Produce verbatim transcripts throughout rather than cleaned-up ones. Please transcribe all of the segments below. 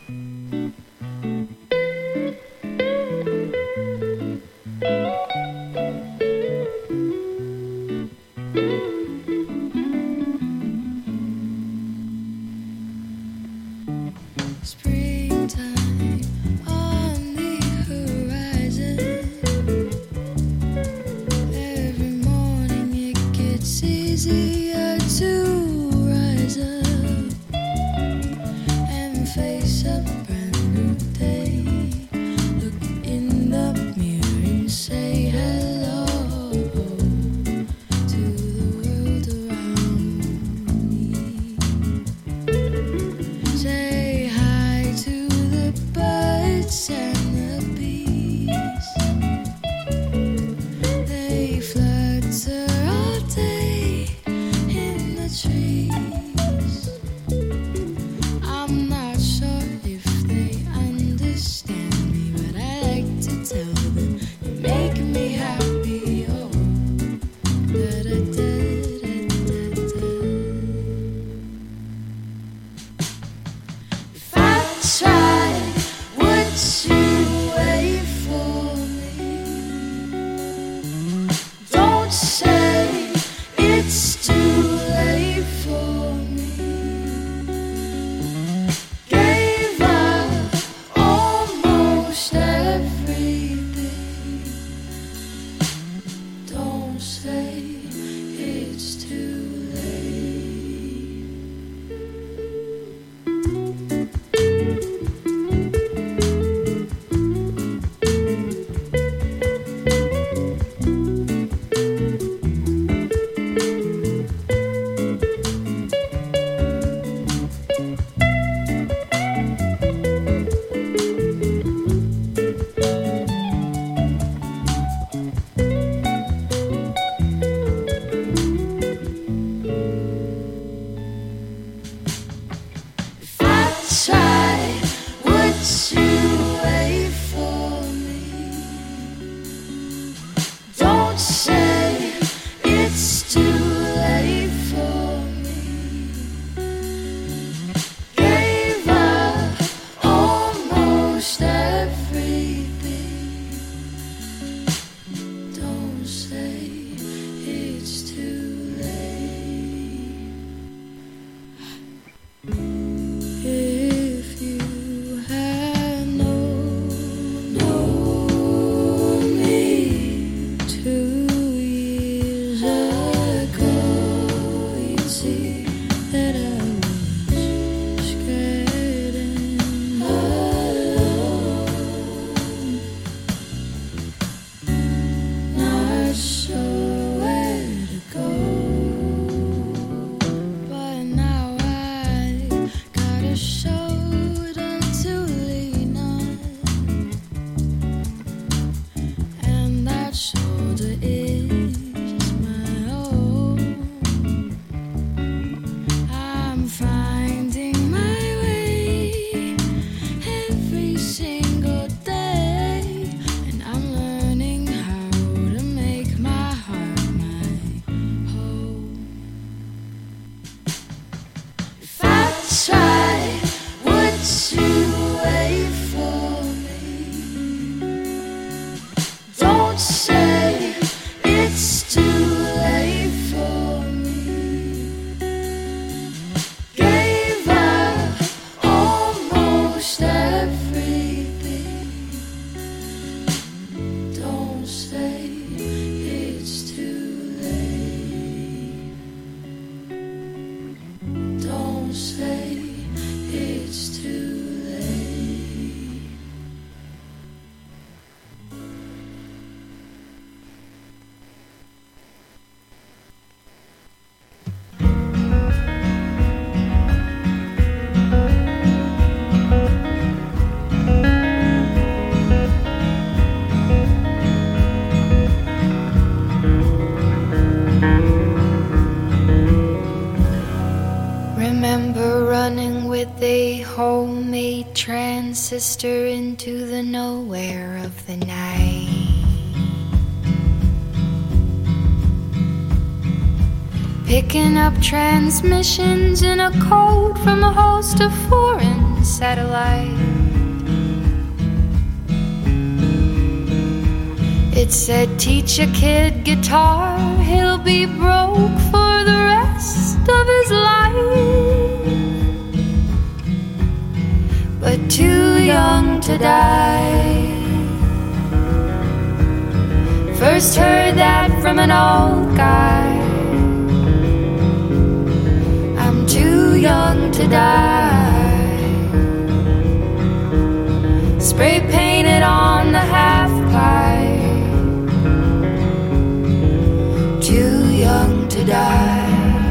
homemade transistor into the nowhere of the night. Picking up transmissions in a code from a host of foreign satellites. It said, teach a kid guitar, he'll be broke for the rest of his life. But too young to die. First heard that from an old guy. I'm too young to die. Spray painted on the half pipe. Too young to die.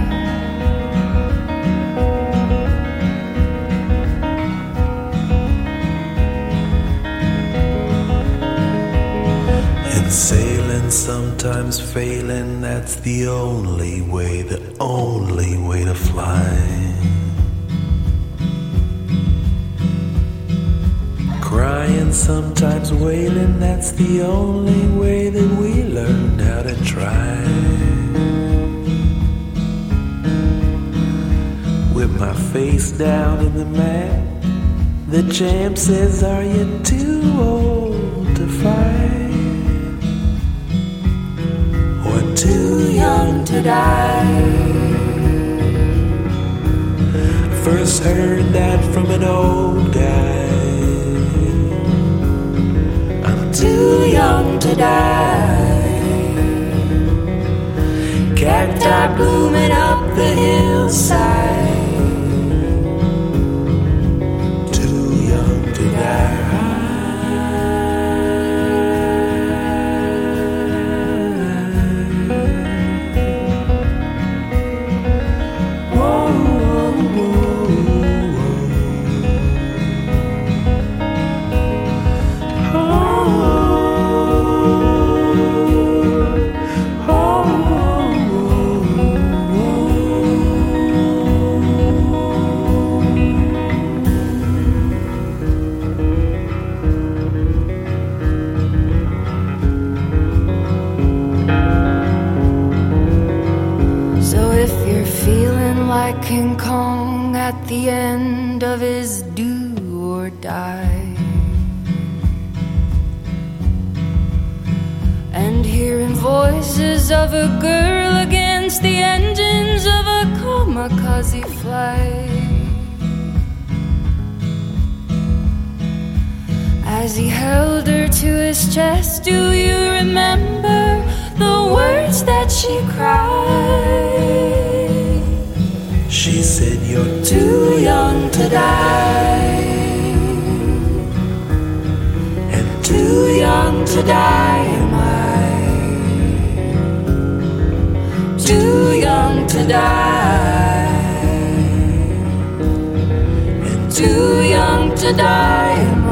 And sailing, sometimes failing, that's the only way, the only way to fly. Crying, sometimes wailing, that's the only way that we learned how to try. With my face down in the mat, the champ says, are you too old to fight? Or too young to die? First heard that from an old guy. Too young to die. Cacti blooming up the hillside. Too young to die. Whoa, whoa, whoa. Like King Kong at the end of his do or die, and hearing voices of a girl against the engines of a kamikaze flight, as he held her to his chest. Do you remember the words that she cried? She said, you're too young to die. And too young to die am I. Too young to die. And too young to die am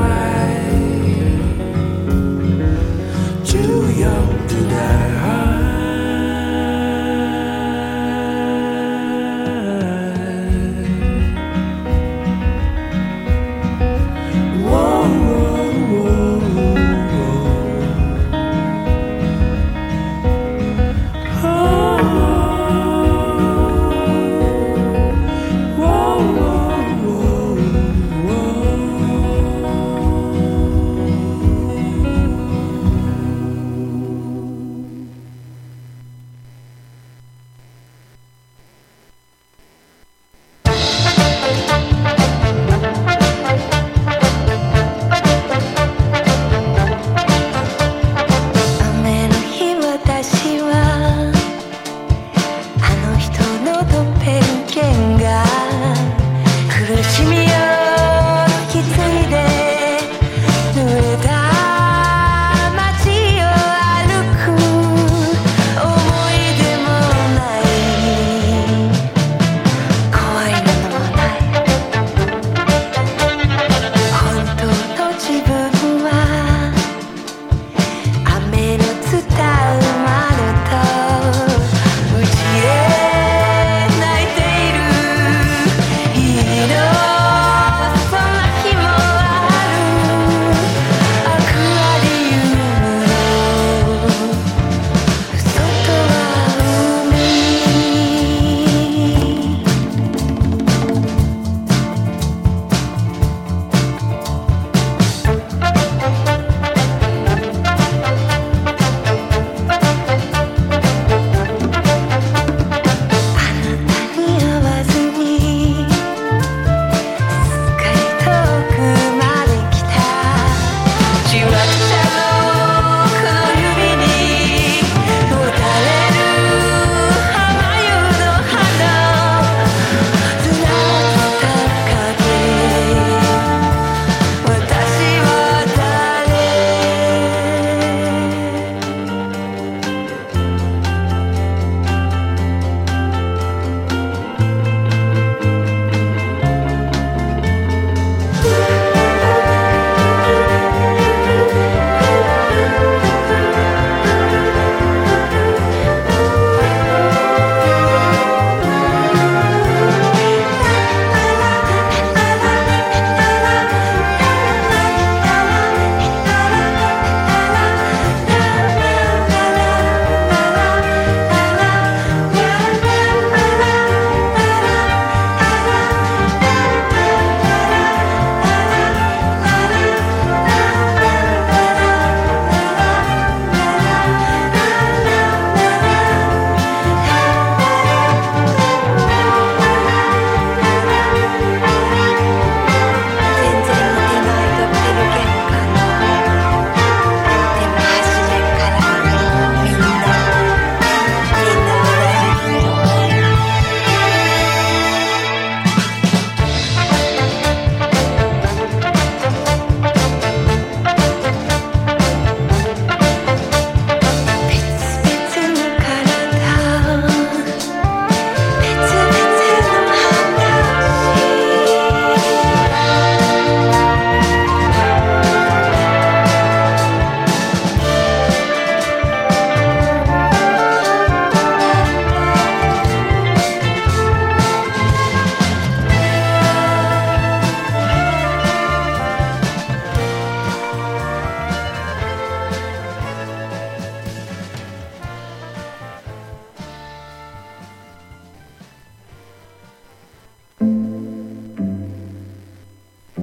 I. Too young to die. Whoa, whoa, whoa, whoa.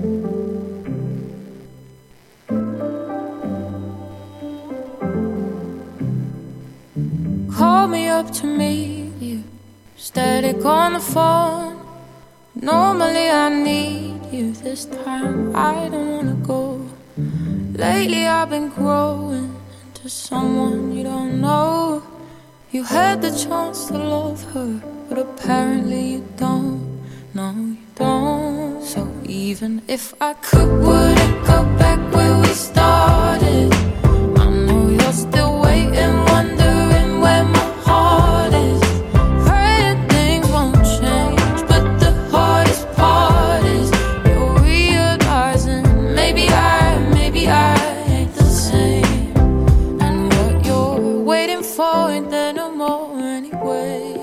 Call me up to meet you, static on the phone. Normally I need you, this time I don't wanna go. Lately I've been growing into someone you don't know. You had the chance to love her, but apparently you don't. No, you don't. So even if I could, would it go back where we started? I know you're still waiting, wondering where my heart is. Praying things won't change, but the hardest part is you're realizing maybe I, maybe I ain't the same. And what you're waiting for ain't there no more anyway.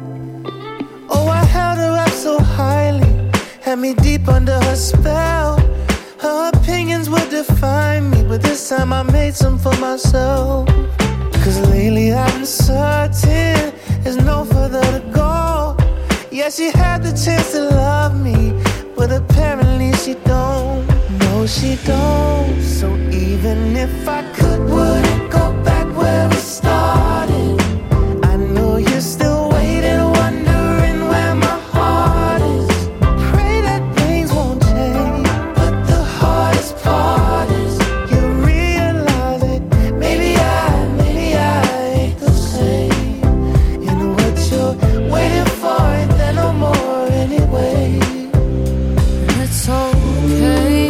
Oh, I held her up so highly, had me deep under her spell. Her opinions would define me, but this time I made some for myself. Cause lately I've been certain there's no further to go. Yeah, she had the chance to love me, but apparently she don't. No, she don't. So even if I could, would it go back where we started? I know you're still waiting, wondering where my heart is. Pray that things won't change, but the hardest part is you realize that maybe I, maybe I ain't the same. And what you're waiting for ain't there no more anyway. And it's okay,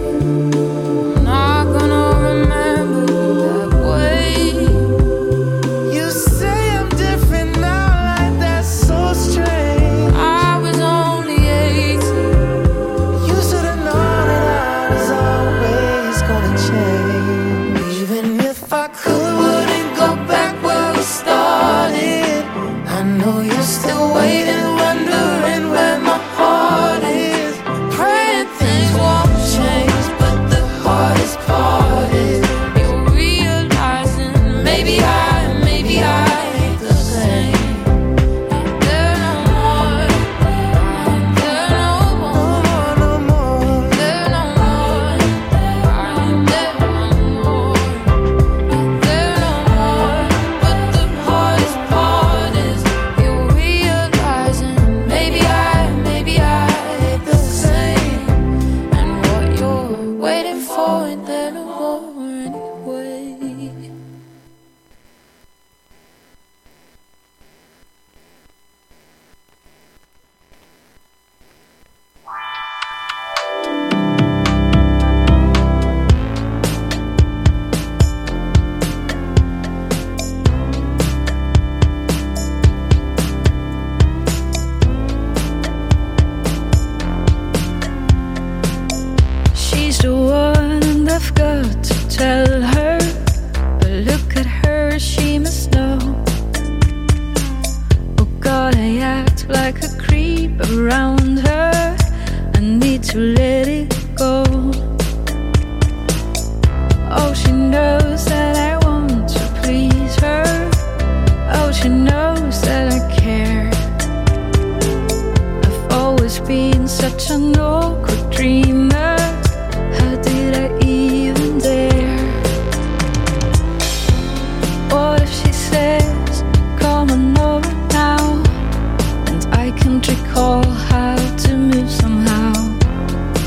I'm not gonna remember that way. You say I'm different now, like that's so strange. I was only eighteen. You should've known that I was always gonna change. Even if I could, wouldn't go back where we started. I know you're still waiting, wondering where my heart is. Praying things won't change, but the hardest part is you're realizing maybe I, maybe I ain't the same. Ain't there no more, ain't there no more, No more, no more. there no more, ain't there no more, ain't there no more. But the hardest part is you're realizing maybe I, maybe I ain't the same. And what you're waiting for ain't there no more anyway. She's the one and I've got to tell her, but look at her, she must know. Oh God, I act like a creep around her. I need to let it go. Oh, she knows that I want to please her. Oh, she knows that I care. I've always been such an awkward dreamer. How did I even dare? What if she says, come on over now? And I can't recall how to move somehow.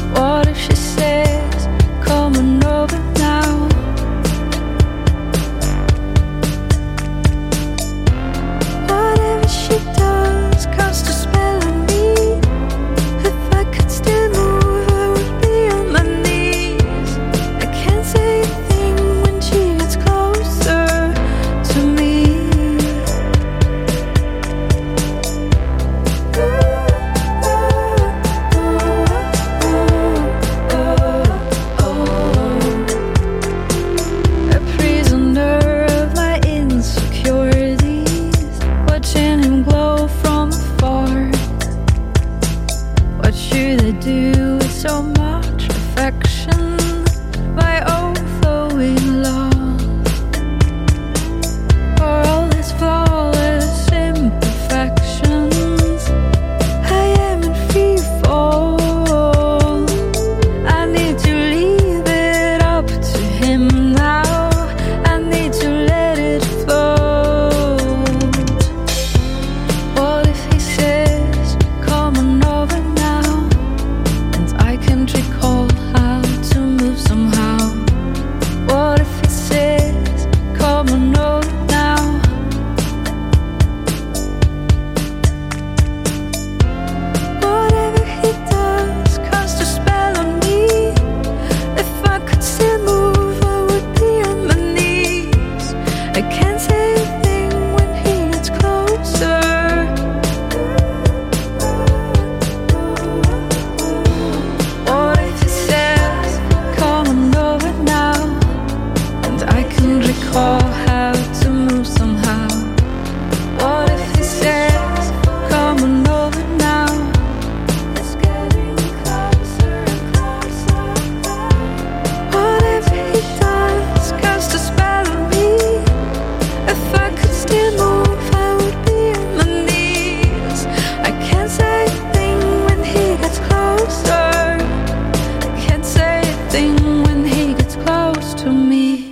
thing when he gets close to me.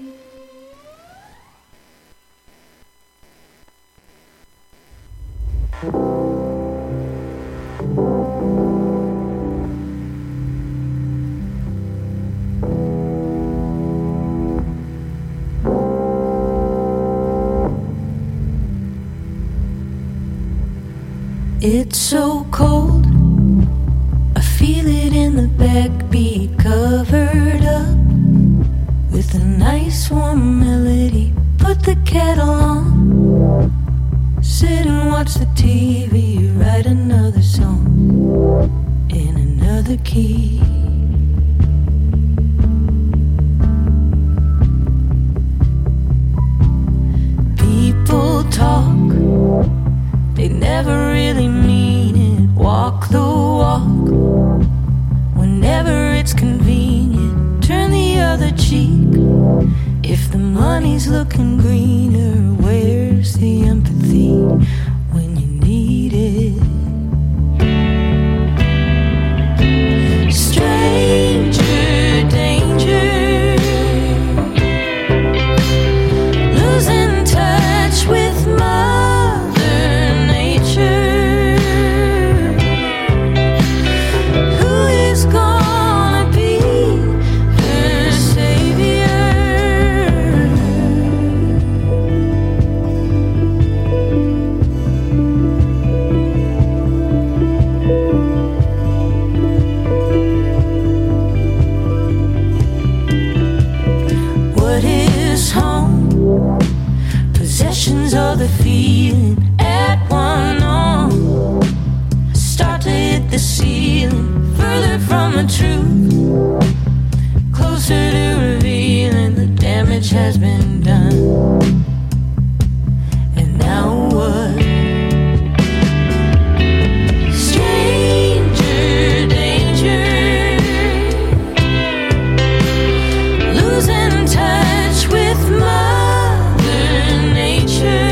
It's so cold, I feel it in the backbeat, covered up with a nice warm melody. Put the kettle on, sit and watch the T V, write another song in another key. People talk, they never really mean it. Walk the walk whenever it's convenient. Turn the other cheek if the money's looking greener. Where's the empathy when you need it? Stranger danger, losing touch with my of the feeling at one on. Start to hit the ceiling, further from the truth, closer to revealing the damage has been done. And now what? Stranger danger, losing touch with Mother Nature.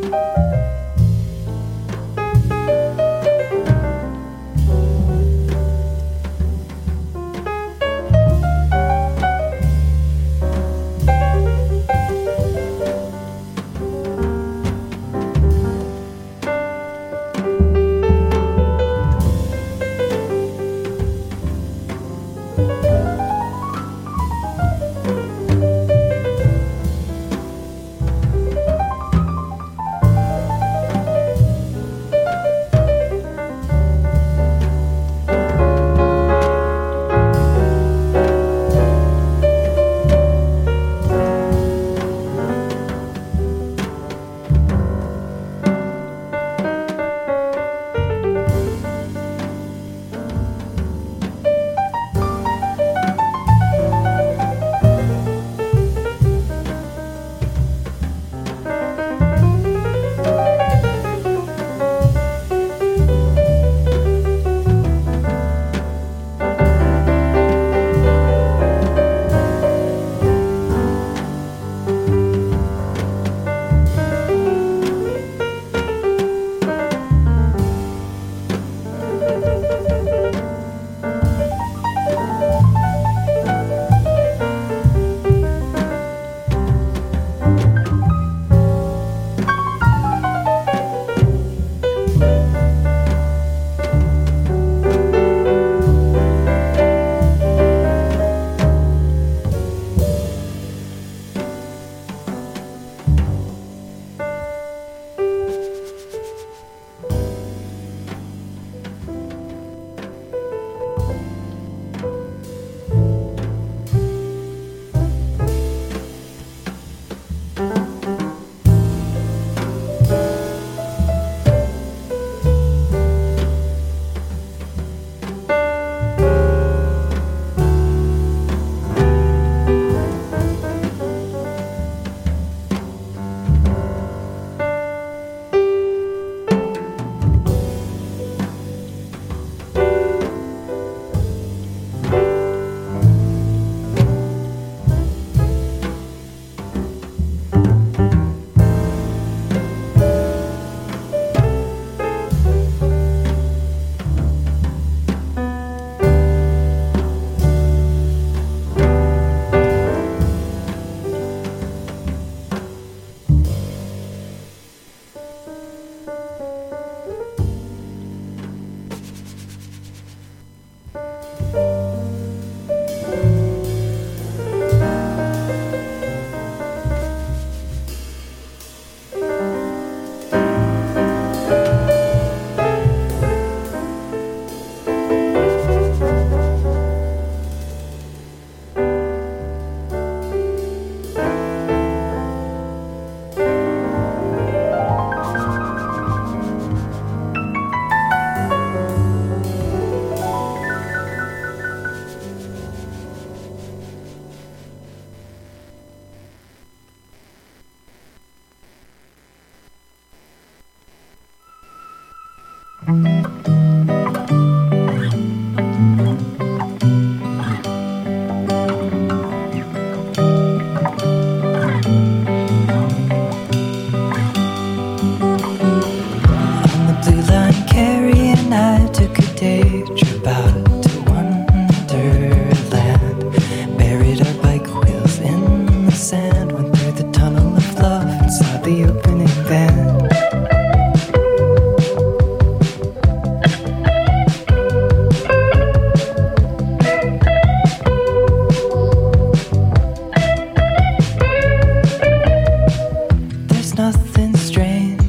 Thank you.